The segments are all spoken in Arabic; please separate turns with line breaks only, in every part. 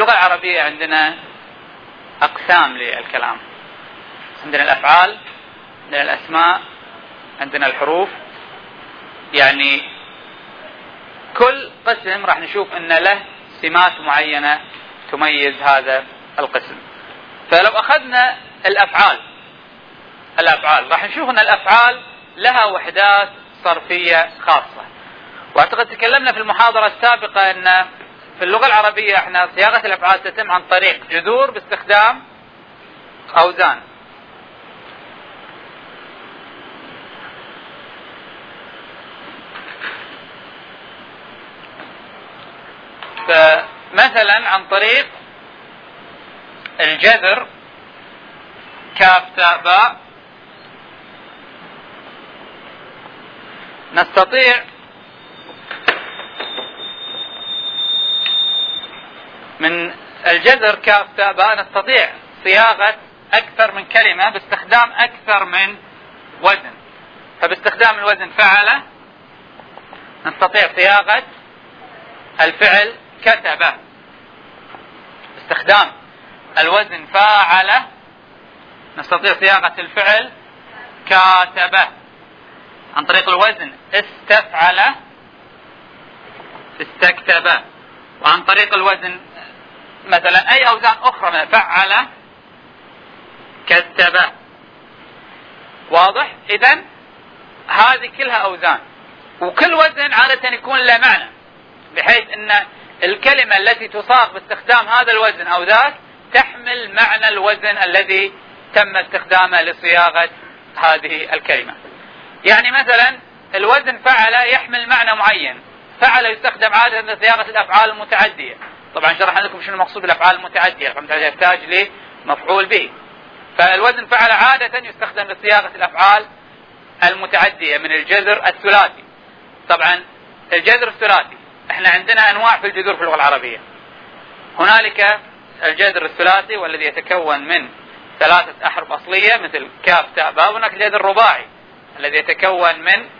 اللغة العربية عندنا أقسام للكلام. عندنا الأفعال، عندنا الأسماء، عندنا الحروف. يعني كل قسم راح نشوف أن له سمات معينة تميز هذا القسم. فلو أخذنا الأفعال راح نشوف أن الأفعال لها وحدات صرفية خاصة. واعتقد تكلمنا في المحاضرة السابقة أن في اللغة العربية احنا صياغة الأفعال تتم عن طريق جذور باستخدام أوزان. فمثلا عن طريق الجذر كاف تاء باء نستطيع من الجذر كاف تاء باء نستطيع صياغة أكثر من كلمة باستخدام أكثر من وزن. فباستخدام الوزن فعل نستطيع صياغة الفعل كتب. باستخدام الوزن فاعل نستطيع صياغة الفعل كاتب. عن طريق الوزن استفعل استكتب. وعن طريق الوزن مثلا أي أوزان أخرى فعل كتب. واضح؟ إذن هذه كلها أوزان، وكل وزن عادة يكون له معنى، بحيث أن الكلمة التي تصاغ باستخدام هذا الوزن أو ذاك تحمل معنى الوزن الذي تم استخدامه لصياغة هذه الكلمة. يعني مثلا الوزن فعل يحمل معنى معين. فعل يستخدم عادة لصياغة الأفعال المتعدية. طبعا شرحنا لكم شنو المقصود بالأفعال المتعدية، يحتاج لمفعول به. فالوزن فعل عادة يستخدم لصياغة الأفعال المتعدية من الجذر الثلاثي. طبعا الجذر الثلاثي احنا عندنا أنواع في الجذور في اللغة العربية. هنالك الجذر الثلاثي والذي يتكون من 3 أحرف أصلية مثل كاف تاء باء. هناك الجذر الرباعي الذي يتكون من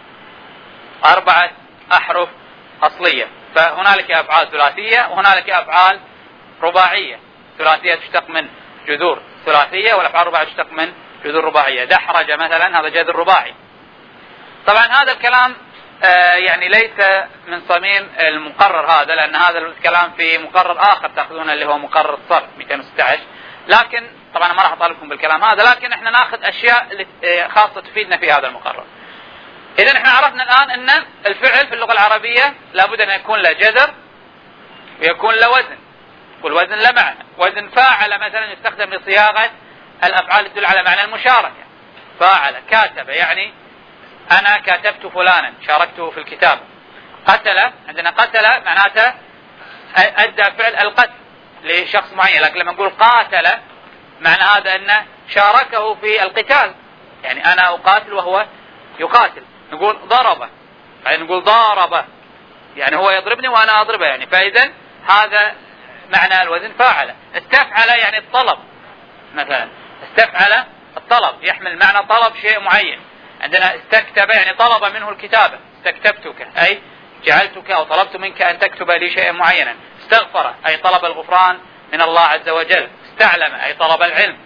4 أحرف أصلية. فهنالك أفعال ثلاثية وهنالك أفعال رباعية. ثلاثية تشتق من جذور ثلاثية والأفعال الرباعية تشتق من جذور رباعية. دحرج مثلا هذا جذر رباعي. طبعا هذا الكلام يعني ليس من صميم المقرر هذا، لأن هذا الكلام في مقرر آخر تأخذونه اللي هو مقرر الصرف 216. لكن طبعا ما راح أطالبكم بالكلام هذا، لكن احنا ناخذ أشياء خاصة تفيدنا في هذا المقرر. إذن احنا عرفنا الآن أن الفعل في اللغة العربية لابد أن يكون له جذر ويكون له وزن، والوزن له معنى. وزن فاعل مثلا يستخدم لصياغة الأفعال تدل على معنى المشاركة. فاعل كاتب يعني أنا كاتبت فلانا، شاركته في الكتابة. قتل عندنا قتل معناته أدى فعل القتل لشخص معين، لكن لما نقول قاتل معنى هذا أنه شاركه في القتال، يعني أنا أقاتل وهو يقاتل. نقول ضربه يعني نقول ضاربه يعني هو يضربني وأنا أضربه، يعني فإذا هذا معنى الوزن فاعل. استفعل يعني الطلب مثلا، استفعل الطلب يحمل معنى طلب شيء معين. عندنا استكتب يعني طلب منه الكتابة، استكتبتك أي جعلتك أو طلبت منك أن تكتب لي شيئا معينا. استغفر أي طلب الغفران من الله عز وجل. استعلم أي طلب العلم.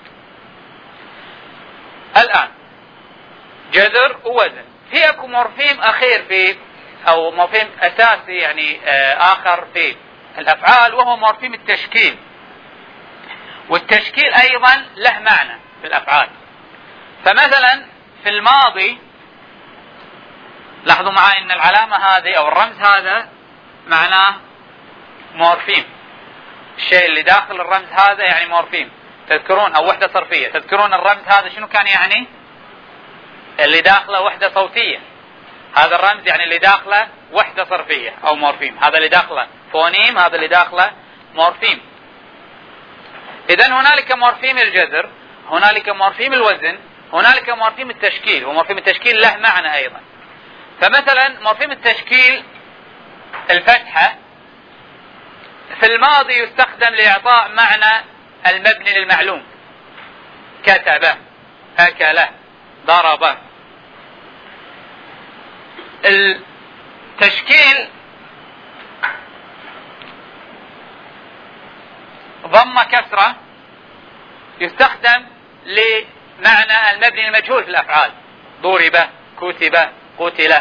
الآن جذر ووزن. في اكو مورفيم أخير في أو مورفيم أساسي يعني آخر في الأفعال، وهو مورفيم التشكيل. والتشكيل أيضا له معنى في الأفعال. فمثلا في الماضي لاحظوا معي أن العلامة هذه أو الرمز هذا معناه مورفيم. الشيء اللي داخل الرمز هذا يعني مورفيم. تذكرون أو وحدة صرفية. تذكرون الرمز هذا شنو كان يعني؟ اللي داخله وحدة صوتية. هذا الرمز يعني اللي داخله وحدة صرفية أو مورفيم. هذا اللي داخله فونيم، هذا اللي داخله مورفيم. إذن هنالك مورفيم الجذر، هنالك مورفيم الوزن، هنالك مورفيم التشكيل. ومورفيم التشكيل له معنى أيضا. فمثلا مورفيم التشكيل الفتحة في الماضي يستخدم لإعطاء معنى المبني للمعلوم. كتب، أكل، ضرب. التشكيل ضم كسرة يستخدم لمعنى المبني المجهول في الأفعال، ضرب، كتب، قتل.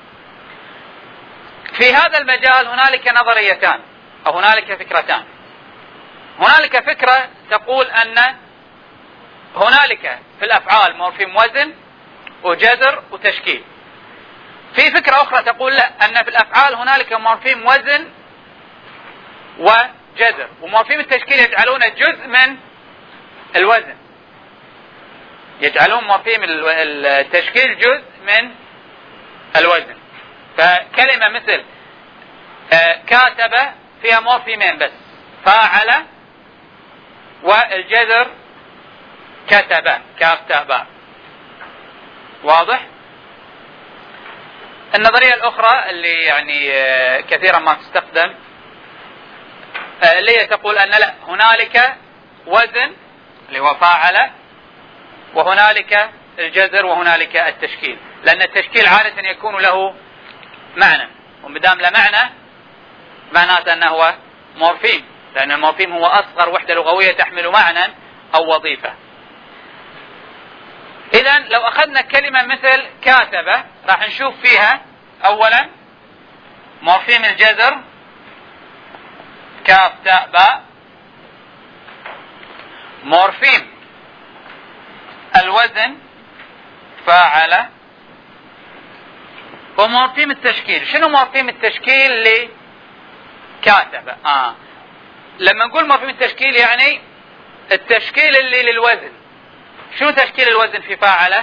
في هذا المجال هنالك نظريتان أو هنالك فكرتان. هنالك فكرة تقول أن هنالك في الأفعال مورفيم وزن وجذر وتشكيل. في فكرة أخرى تقول لا، أن في الأفعال هنالك مورفيم وزن وجذر، ومورفيم التشكيل يجعلون جزء من الوزن، يجعلون مورفيم التشكيل جزء من الوزن. فكلمة مثل كاتب فيها مورفيمين بس، فاعل والجذر كتب، كاف تاء باء. واضح؟ النظرية الأخرى اللي يعني كثيرا ما تستخدم اللي هي تقول أن لا، هنالك وزن اللي هو فاعل، وهنالك الجذر، وهنالك التشكيل، لأن التشكيل عادة يكون له معنى، ومدام له معنى معناته أنه هو مورفيم، لأن المورفيم هو أصغر وحدة لغوية تحمل معنى أو وظيفة. إذن لو أخذنا كلمة مثل كاتب راح نشوف فيها أولا مورفيم الجذر كاف تاء باء، مورفيم الوزن فاعل، ومورفيم التشكيل. شنو مورفيم التشكيل لكاتب؟ لما نقول مورفيم التشكيل يعني التشكيل اللي للوزن. شنو تشكيل الوزن في فاعل؟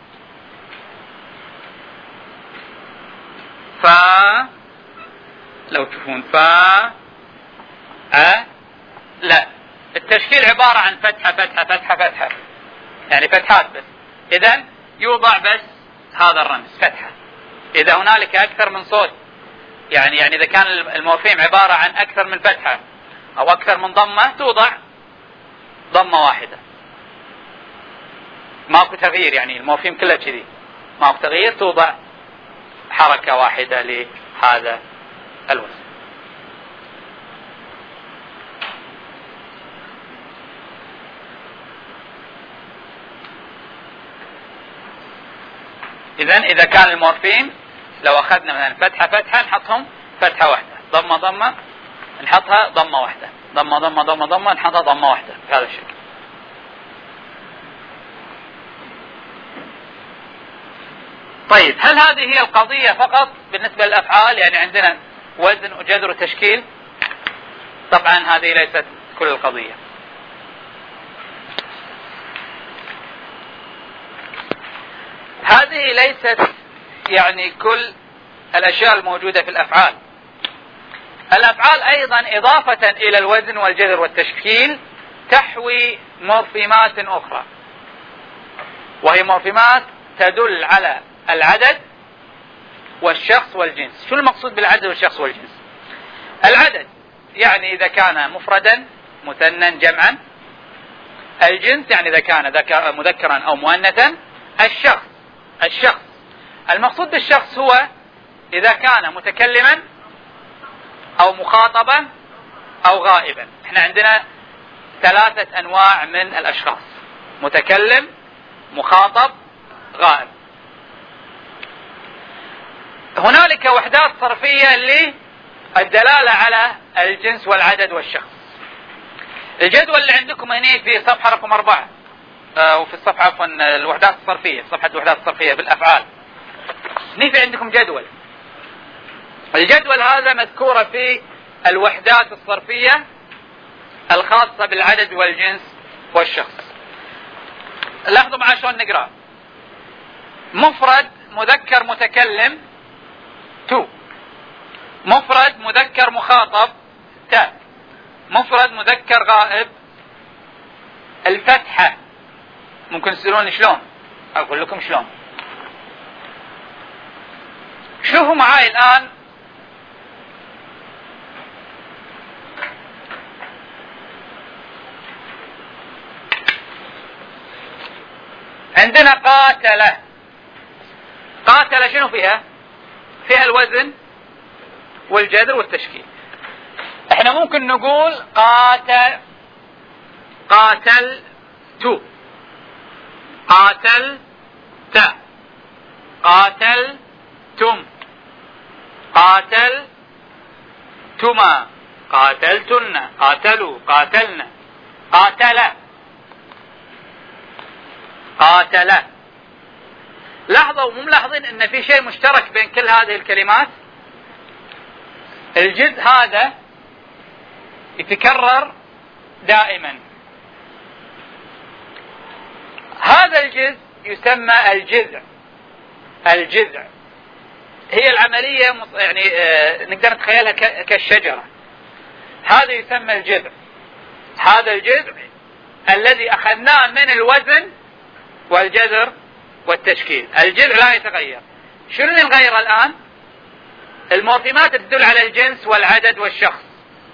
لو تشوفون لا، التشكيل عبارة عن فتحة فتحة فتحة فتحة، يعني فتحات بس. إذن يوضع بس هذا الرمز فتحة. إذا هنالك أكثر من صوت، يعني إذا كان المورفيم عبارة عن أكثر من فتحة أو أكثر من ضمة، توضع ضمة واحدة، ماكو تغيير، يعني المورفيم كله كذي ماكو تغيير، توضع حركة واحدة لهذا الوزن. إذن إذا كان المورفيم لو أخذنا مثلا فتحة فتحة نحطهم فتحة واحدة، ضمة ضمة نحطها ضمة واحدة، ضمة ضمة ضمة ضمة نحطها ضمة واحدة، بهذا الشكل. طيب، هل هذه هي القضية فقط بالنسبة للأفعال؟ يعني عندنا وزن وجذر وتشكيل؟ طبعا هذه ليست كل القضية. هذه ليست يعني كل الأشياء الموجودة في الأفعال. الأفعال أيضا إضافة إلى الوزن والجذر والتشكيل تحوي مورفيمات أخرى، وهي مورفيمات تدل على العدد والشخص والجنس. شو المقصود بالعدد والشخص والجنس؟ العدد يعني إذا كان مفردا مثنى جمعا، الجنس يعني إذا كان مذكرا أو مؤنثا، الشخص المقصود بالشخص هو إذا كان متكلما أو مخاطبا أو غائبا. احنا عندنا 3 أنواع من الأشخاص: متكلم، مخاطب، غائب. هنالك وحدات صرفية للدلالة على الجنس والعدد والشخص. الجدول اللي عندكم هنا في صفحة رقم 4 وفي الصفحة عفوا الوحدات الصرفية، صفحة الوحدات الصرفية بالأفعال، في عندكم جدول. الجدول هذا مذكورة في الوحدات الصرفية الخاصة بالعدد والجنس والشخص. لاحظوا معي شلون نقرأ: مفرد مذكر متكلم 2، مفرد مذكر مخاطب تاء، مفرد مذكر غائب الفتحة. ممكن تسألون شلون؟ أقول لكم شلون. شوفوا معاي الآن عندنا قاتل شنو فيها؟ فيها الوزن والجذر والتشكيل. احنا ممكن نقول قاتلت، قاتلت، قاتلتم، قاتلتما، قاتلتن، قاتلوا، قاتلنا، قاتل، قاتل. لاحظوا مو ملاحظين ان في شيء مشترك بين كل هذه الكلمات؟ الجزء هذا يتكرر دائما. هذا الجزء يسمى الجذع. الجذع هي العملية يعني نقدر نتخيلها كالشجرة. هذا يسمى الجذع. هذا الجذع الذي أخذناه من الوزن والجذر والتشكيل. الجذع لا يتغير. شنو نغير الآن؟ المورفيمات تدل على الجنس والعدد والشخص.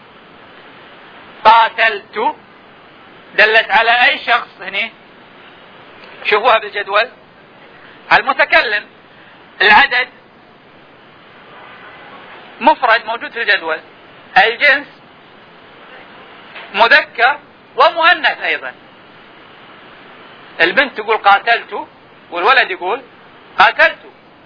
قاتلت دلت على أي شخص هنا؟ شوفوها بالجدول. المتكلم. العدد مفرد موجود في الجدول. الجنس مذكر ومؤنث أيضا. البنت تقول قاتلت والولد يقول قاتلت.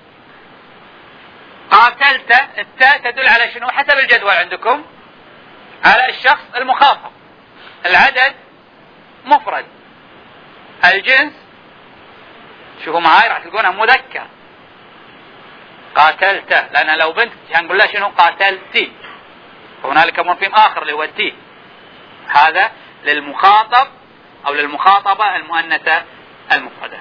قاتلت التاء تدل على شنو حسب الجدول عندكم؟ على الشخص المخاطب. العدد مفرد. الجنس شوفوا معاي راح تلقونها مذكر. قاتلت، لأن لو بنت هنقول لها شنو؟ قاتلتي. وهنالك مورفيم آخر اللي هو التي. هذا للمخاطب أو للمخاطبة المؤنثة المفردة.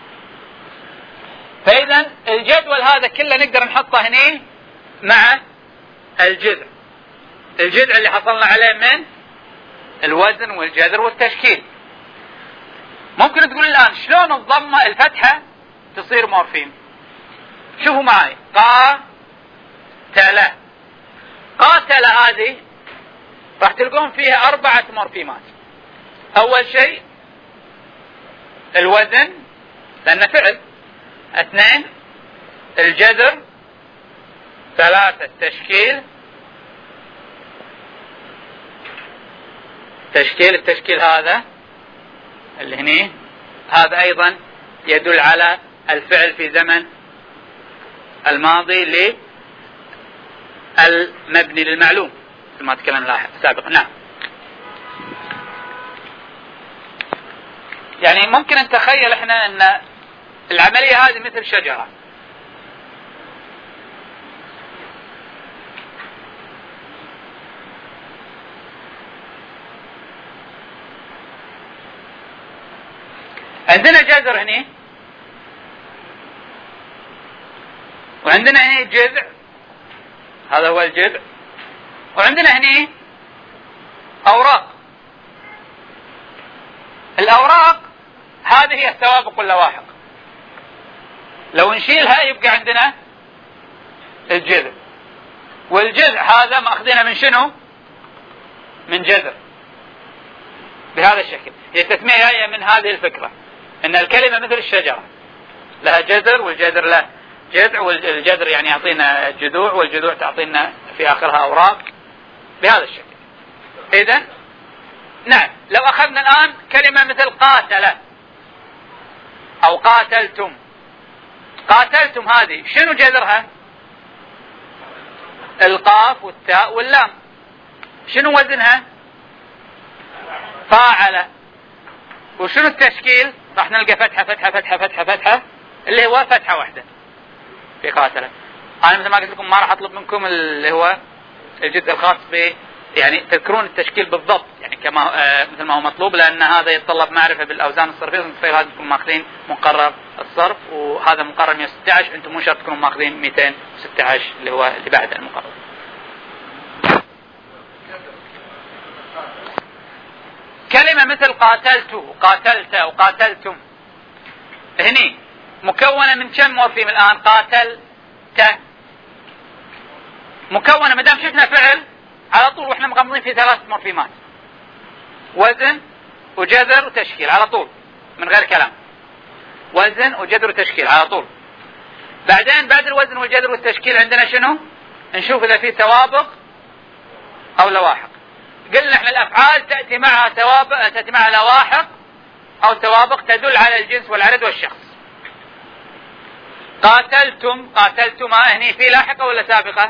فإذا الجدول هذا كله نقدر نحطه هنا مع الجذع. الجذع اللي حصلنا عليه من الوزن والجذر والتشكيل. ممكن تقول الآن شلون الضمة الفتحة تصير مورفيم؟ شوفوا معي. قاتل. قاتل هذه راح تلقون فيها 4 مورفيمات. أول شيء الوزن لأنه فعل. 2 الجذر. 3 التشكيل. التشكيل هذا اللي هني هذا أيضا يدل على الفعل في زمن الماضي للمبني للمعلوم مثل ما تكلمنا سابقا. نعم. يعني ممكن نتخيل احنا ان العملية هذه مثل شجرة. عندنا جذر هنا وعندنا هنا جذع. هذا هو الجذع. وعندنا هنا أوراق. الأوراق هذه هي السوابق واللواحق. لو نشيلها يبقى عندنا الجذع. والجذع هذا مأخذينه من شنو؟ من جذر. بهذا الشكل. هي التسمية جاية من هذه الفكرة ان الكلمة مثل الشجرة لها جذر والجذر له جذع والجذر يعني يعطينا جذوع والجذوع تعطينا في آخرها أوراق بهذا الشكل. إذن نعم لو أخذنا الآن كلمة مثل قاتل أو قاتلتم. قاتلتم هذه شنو جذرها؟ القاف والتاء واللام. شنو وزنها؟ فاعل. وشنو التشكيل؟ راح نلقى فتحة فتحة فتحة فتحة فتحة اللي هو فتحة واحدة في قاتلة. أنا مثل ما قلت لكم ما راح أطلب منكم اللي هو الجزء الخاص ب يعني تذكرون التشكيل بالضبط يعني كما مثل ما هو مطلوب لأن هذا يتطلب معرفة بالأوزان الصرفية. لازم تكونوا ماخذين مقرر الصرف وهذا مقرر 116. أنتم مو شرط تكونوا ماخذين 216 اللي هو اللي بعد المقرر. كلمة مثل قاتلت وقاتلت وقاتلتم هني مكونة من كم مورفيم الآن؟ قاتلت مكونة مدام شفنا فعل على طول واحنا مغمضين في 3 مورفيمات. وزن وجذر وتشكيل على طول من غير كلام. وزن وجذر وتشكيل على طول. بعدين بعد الوزن والجذر والتشكيل عندنا شنو؟ نشوف إذا في سوابق أو لواحق. قلنا احنا الافعال تأتي معها لواحق او سوابق تدل على الجنس والعدد والشخص. قاتلتما هني في لاحقة ولا سابقة؟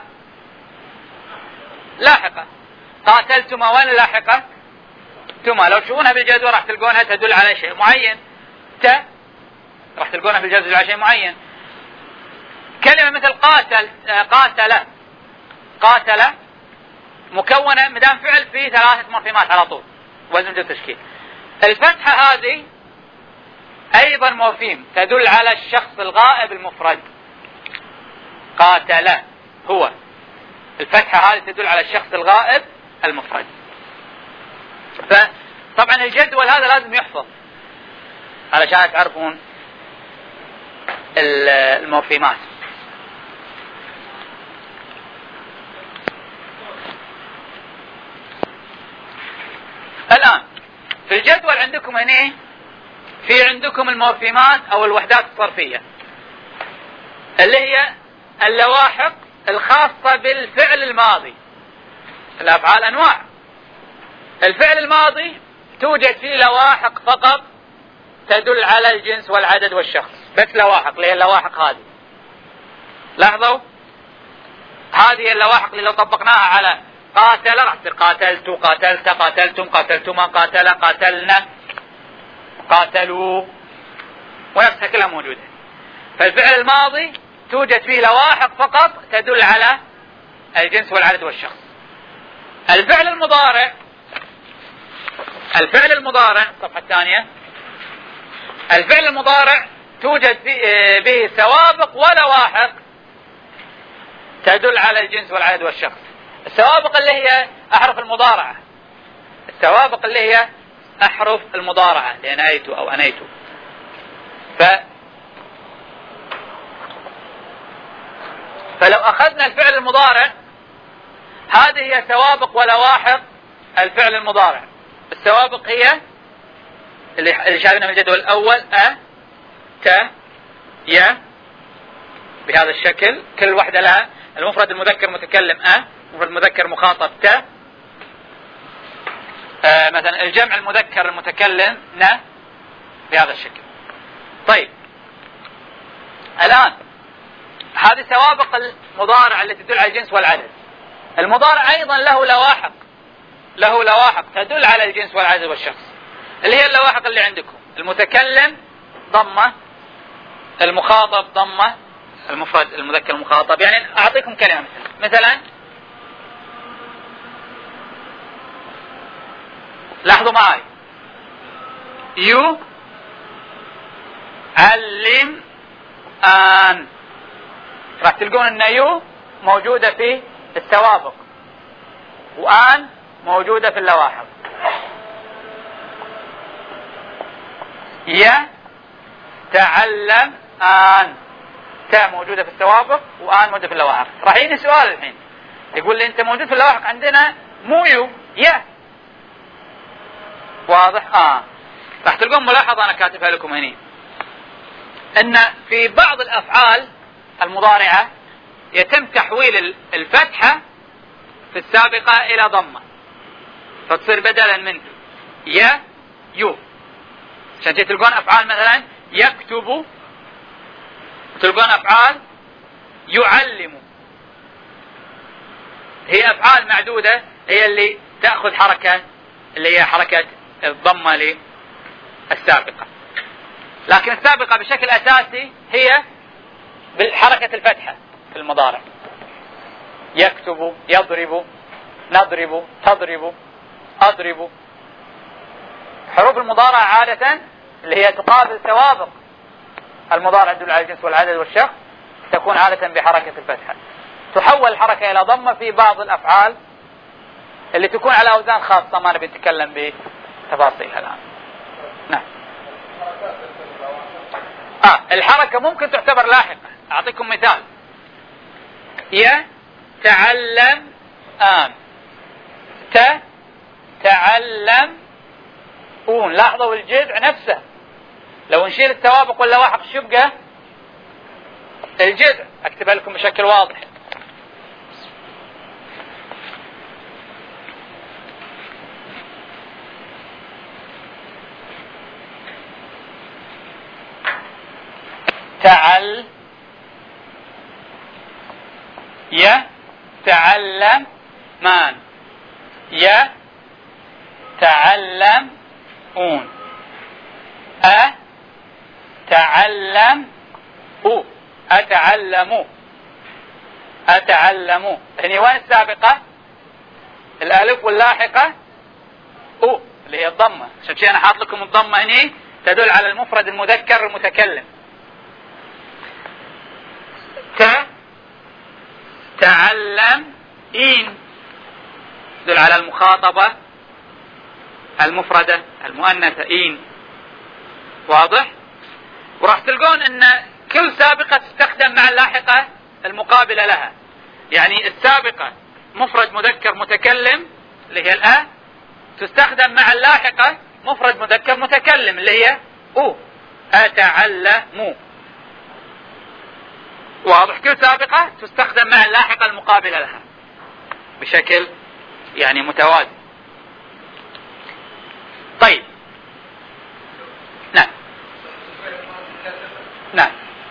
لاحقة. قاتلتما وين لاحقة؟ تما. لو تشوفونها بالجدول راح تلقونها تدل على شيء معين. راح تلقونها في الجدول تدل على شيء معين. كلمة مثل قاتل مكونة مدام فعل فيه 3 مورفيمات على طول وزن جد تشكيل. الفتحة هذه ايضا مورفيم تدل على الشخص الغائب المفرد. قاتل هو. الفتحة هذه تدل على الشخص الغائب المفرد. فطبعا الجدول هذا لازم يحفظ علشان تعرفون المورفيمات. الآن في الجدول عندكم هنا في عندكم المورفيمات أو الوحدات الصرفية اللي هي اللواحق الخاصة بالفعل الماضي. الأفعال أنواع. الفعل الماضي توجد فيه لواحق فقط تدل على الجنس والعدد والشخص، بس لواحق اللي هي اللواحق هذه. لاحظوا هذه اللواحق اللي لو طبقناها على قاتل راح تصير قاتلت، قاتلت، قاتلتم، قاتلتما، قاتل، قاتلنا، قاتلوا، ونفسها كلها موجودة. فالفعل الماضي توجد فيه لواحق فقط تدل على الجنس والعدد والشخص. الفعل المضارع الصفحة الثانية. الفعل المضارع توجد به سوابق ولواحق تدل على الجنس والعدد والشخص. السوابق اللي هي أحرف المضارعة. لأنيت أو أنيت. فلو أخذنا الفعل المضارع هذه هي سوابق ولواحق الفعل المضارع. السوابق هي اللي شايفينها من الجدول الأول ت ي بهذا الشكل، كل واحدة لها المفرد المذكر متكلم مفرد المذكر مخاطب ت. مثلا الجمع المذكر المتكلم ن بهذا الشكل. طيب الآن هذه سوابق المضارع التي تدل على الجنس والعدد. المضارع أيضا له لواحق تدل على الجنس والعدد والشخص، اللي هي اللواحق اللي عندكم. المتكلم ضمة، المخاطب ضمة، المفرد المذكر المخاطب. يعني أعطيكم كلمة مثلا لاحظوا معي علم آن. راح تلقون أن يو موجودة في السوابق وآن موجودة في اللواحق. تعلم آن تاء موجودة في السوابق وآن موجودة في اللواحق. راح يجي سؤال الحين يقول لي أنت موجود في اللواحق عندنا مو يو واضح؟ راح تلقون ملاحظة أنا كاتبها لكم هنا أن في بعض الأفعال المضارعة يتم تحويل الفتحة في السابقة إلى ضمة فتصير بدلا من يو. عشان تلقون أفعال مثلا يكتب، تلقون أفعال يعلم. هي أفعال معدودة هي اللي تأخذ حركة اللي هي حركة الضمة للسابقة، لكن السابقة بشكل أساسي هي بالحركة الفتحة في المضارع. يكتب، يضرب، نضرب، تضرب، أضرب. حروف المضارع عادة اللي هي تقابل سوابق المضارع تدل على الجنس والعدد والشخص تكون عادة بحركة الفتحة. تحول الحركة إلى ضمة في بعض الأفعال اللي تكون على أوزان خاصة ما نبي نتكلم بتفاصيلها الآن. نعم. الحركة ممكن تعتبر لاحقة. أعطيكم مثال. يتعلم آن، تعلم أون. لاحظوا الجذع نفسه لو نشيل السوابق واللواحق شو يبقى؟ الجذع. أكتبها لكم بشكل واضح. يتعلمان، يتعلمون، أتعلم، أتعلموا، أتعلموا. هني وين السابقة؟ الألف واللاحقة اللي هي الضمة. عشان شيء أنا حاط لكم الضمة هني تدل على المفرد المذكر المتكلم. تعلمين تدل على المخاطبة المفردة المؤنثة إين. واضح؟ وراح تلقون ان كل سابقة تستخدم مع اللاحقة المقابلة لها. يعني السابقة مفرد مذكر متكلم اللي هي الأ، تستخدم مع اللاحقة مفرد مذكر متكلم اللي هي أتعلموا. واضح؟ كل سابقة تستخدم مع اللاحقة المقابلة لها بشكل يعني متوازي. طيب، نعم نعم.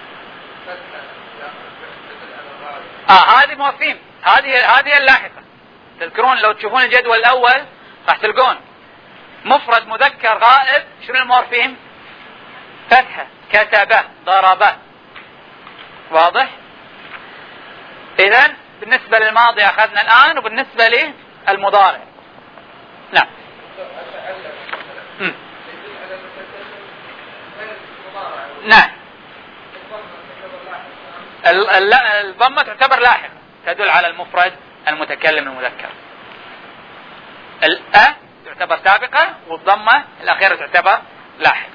هذه موافين، هذه اللاحقة. تذكرون لو تشوفون الجدول الأول راح تلقون مفرد مذكر غائب، شنو المورفيم؟ فتحة، كتب، ضرب. واضح؟ إذن بالنسبة للماضي أخذنا الآن، وبالنسبة للمضارع نعم. نعم، الضمة تعتبر لاحقة تدل على المفرد المتكلم المذكر. الأ تعتبر سابقة، والضمة الأخيرة تعتبر لاحقة.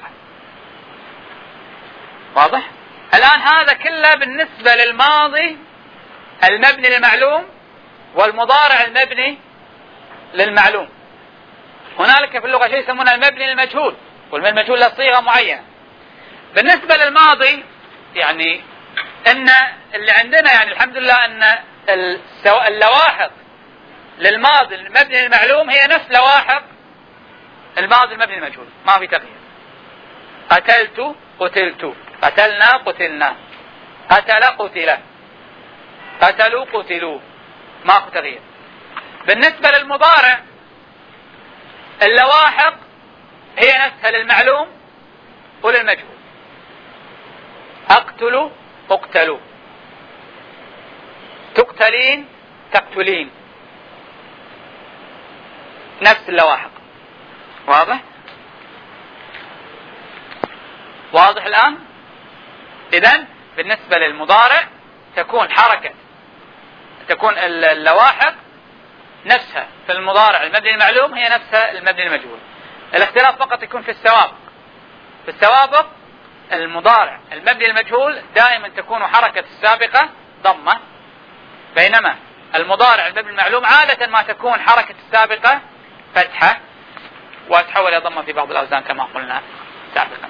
واضح؟ الآن هذا كله بالنسبة للماضي المبني للمعلوم والمضارع المبني للمعلوم. هنالك في اللغة شيء يسمونه المبني للمجهول، والمجهول له صيغة معينة. بالنسبة للماضي يعني ان اللي عندنا يعني الحمد لله ان اللواحق للماضي المبني للمعلوم هي نفس لواحق الماضي المبني للمجهول، ما في تغيير. قتلت، قتلت، قتلنا، قتلنا، قتل، قتل، قتلوا، قتلوا، ماكو تغيير. بالنسبة للمضارع اللواحق هي نفسها للمعلوم وللمجهول. أقتل، اقتلوا، تقتلين، تقتلين، نفس اللواحق. واضح؟ واضح الآن؟ إذن بالنسبة للمضارع تكون اللواحق نفسها في المضارع المبني المعلوم هي نفسها المبني المجهول. الاختلاف فقط يكون في السوابق. في السوابق المضارع المبني المجهول دائما تكون حركة السابقة ضمة، بينما المضارع المبني المعلوم عادة ما تكون حركة السابقة فتحة، وتحول إلى ضمة في بعض الأوزان كما قلنا سابقا.